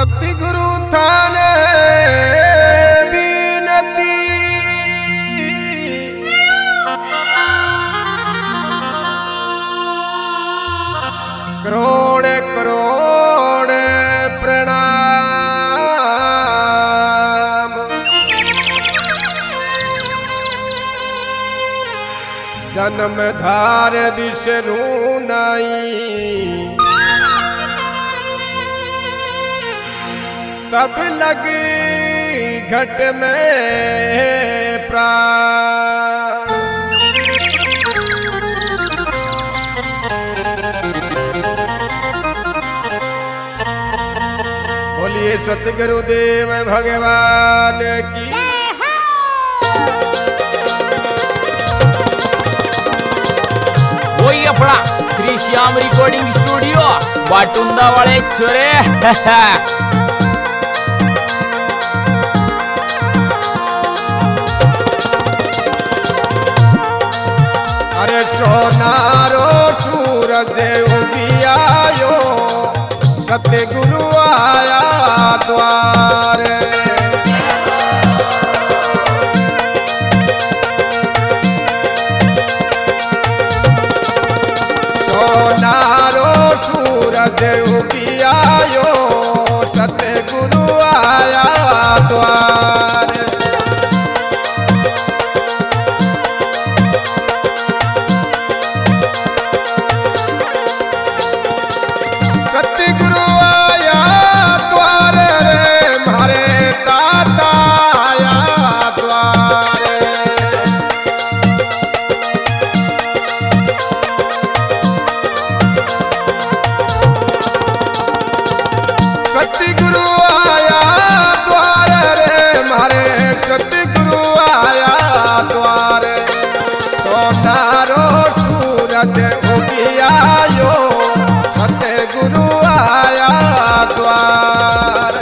सतगुरु थाने बीनती करोड़ करोड़ प्रणाम। जन्म धार विष्णु नाई तब लगी घट में प्राण। बोलिए सतगुरुदेव भगवान की। वही अपना श्री श्याम रिकॉर्डिंग स्टूडियो बाटुंदा वाले छोरे। अरे सोनारो सूरज उगियायो सतगुरु आया द्वारे। सोनारो सूरज उगियायो सतगुरु आया द्वारे। सतगुरु आया द्वारे रे मारे दाता आया द्वारे। सतगुरु आया द्वारे रे मारे सतगुरु आया द्वारे। सोनारो सूरज उगियायो सतगुरु आया द्वार।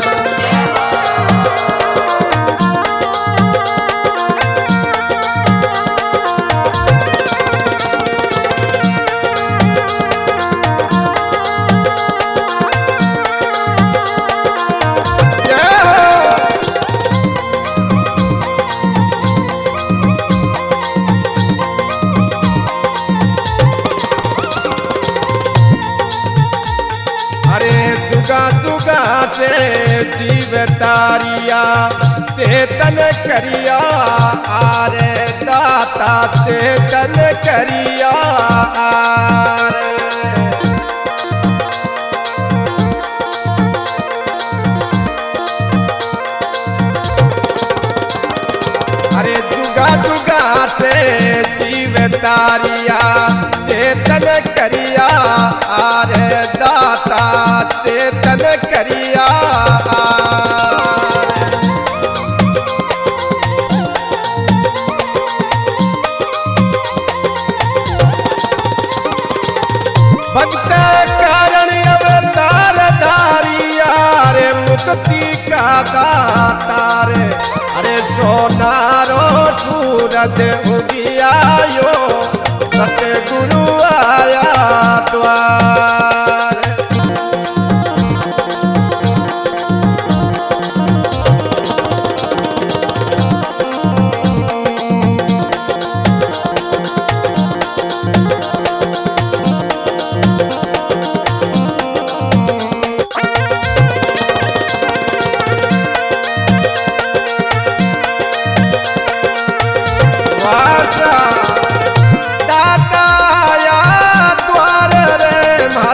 अरे जुगा जुगा से जीव तारिया चेतन करिया आरे दाता चेतन करिया आरे। अरे जुगा जुगा से जीव तारिया चेतन करिया आरे दाता चेतन करिया आरे। भक्त कारण अवतार धारिया रे मुक्ति का दाता रे। अरे सोनारो सूरज उगियायो सतगुरु आया द्वार। दाता आया द्वार रे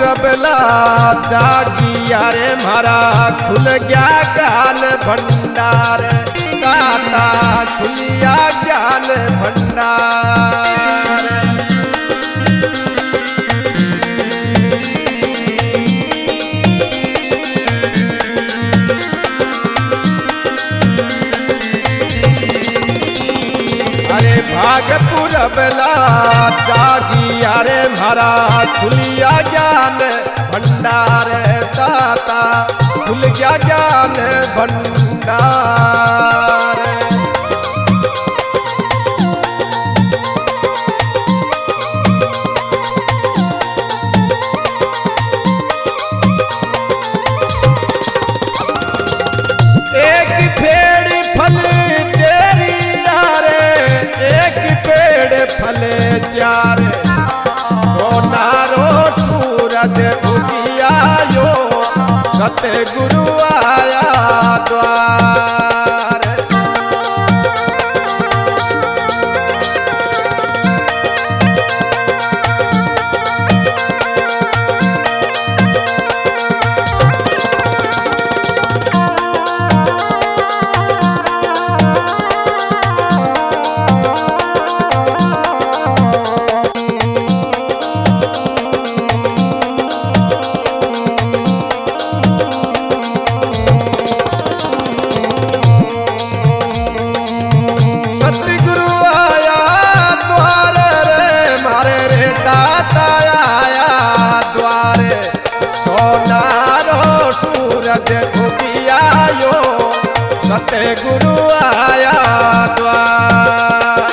पूरबला जागिया रे मारा खुल गया ज्ञान भंडार दाता खुलिया ज्ञान भंडार। अरे भागपुर बला जागिया रे मारा खुलिया ज्ञान भंडार दाता खुल गया ज्ञान भंडार। एक पेड़ फल तेरी यारे एक पेड़ फल चार सोनारो सूरज उगिया यो सतगुरु आया द्वार। सतगुरु आया द्वार रे मारे रे दाता आया द्वारे सोनारो सूरज उगिया यो सतगुरु आया द्वार।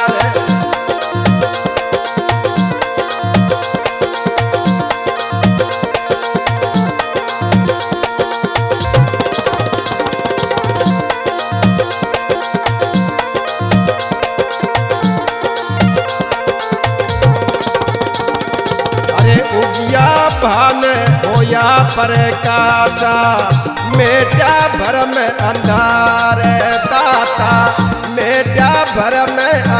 उगिया भान होया प्रकाशा मेटा भरम अंधार दाता मेटा भरम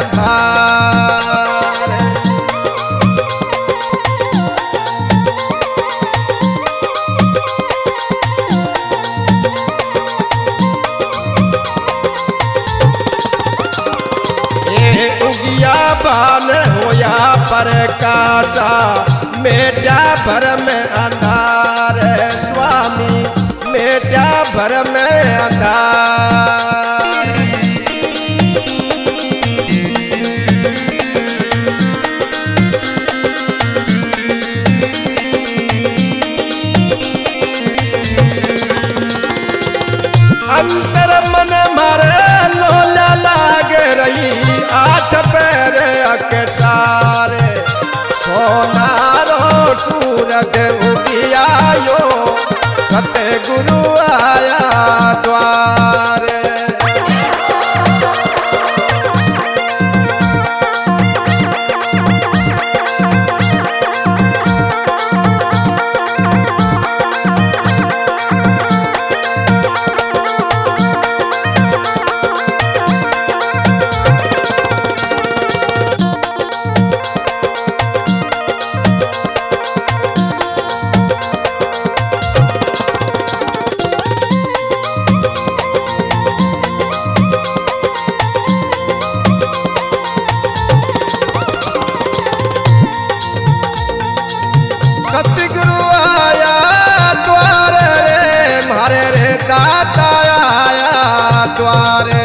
अंधार। उगिया बान होया प्रकाशा मेटा भरम अंधार स्वामी मेटा भरम अंधार। अंतर मन मारे लोला लाग रही आठ पैर अकसारे सोनारो सूरज उगिया यो सतगुरु आया द्वार। सतगुरु आया द्वार रे मारे रे दाता आया द्वारे।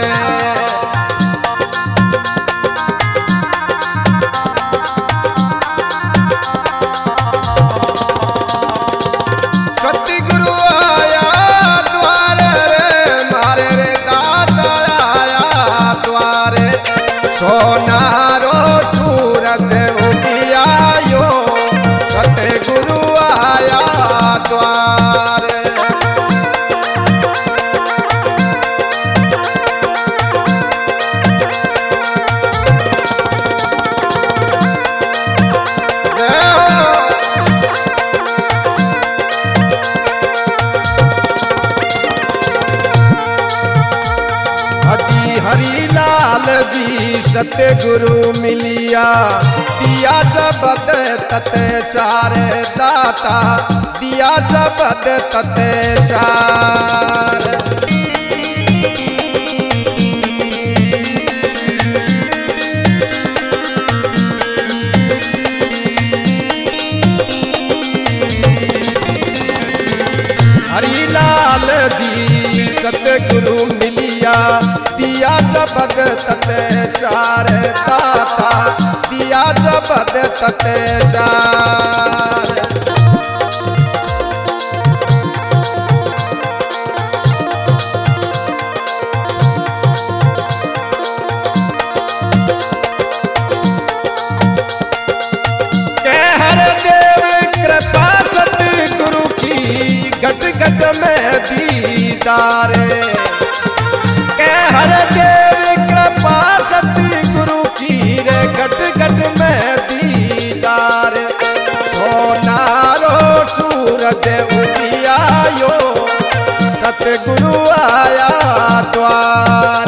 सतगुरु आया द्वार रे मारे रे दाता आया द्वारे सोनारो सूरज उगिया यो सतगुरु आया द्वार। सतगुरु मिलिया दिया सबद तते सारे दाता दिया सबद तते सार हरिलाल जी सतगुरु मिलिया दिया सबद तते सारे दाता दिया सबद तते सार घट घट में दीदारे के हर देव कृपा सतगुरु की रे घट घट में दीदार सोनारो सूरज उदियायो सतगुरु आया द्वार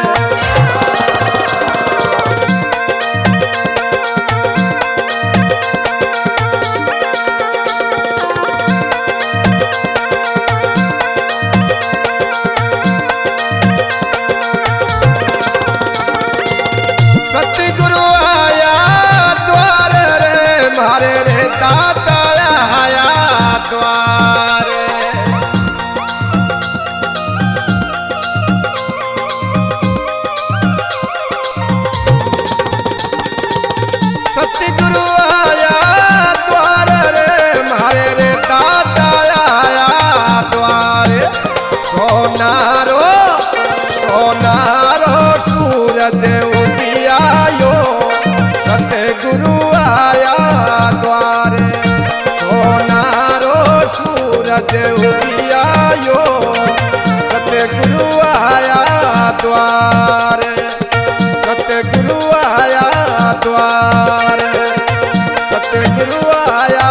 सतगुरु आया द्वार रे मारे रे दाता आया द्वार सोनारो सोनारो सूरज उदियायो सतगुरु आया द्वार सोनारो सूरज उदियायो सतगुरु आया द्वार सतगुरु आया द्वार सतगुरु आया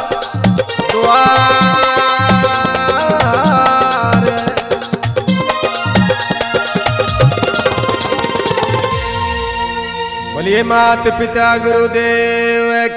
द्वार बोलिए मात पिता गुरुदेव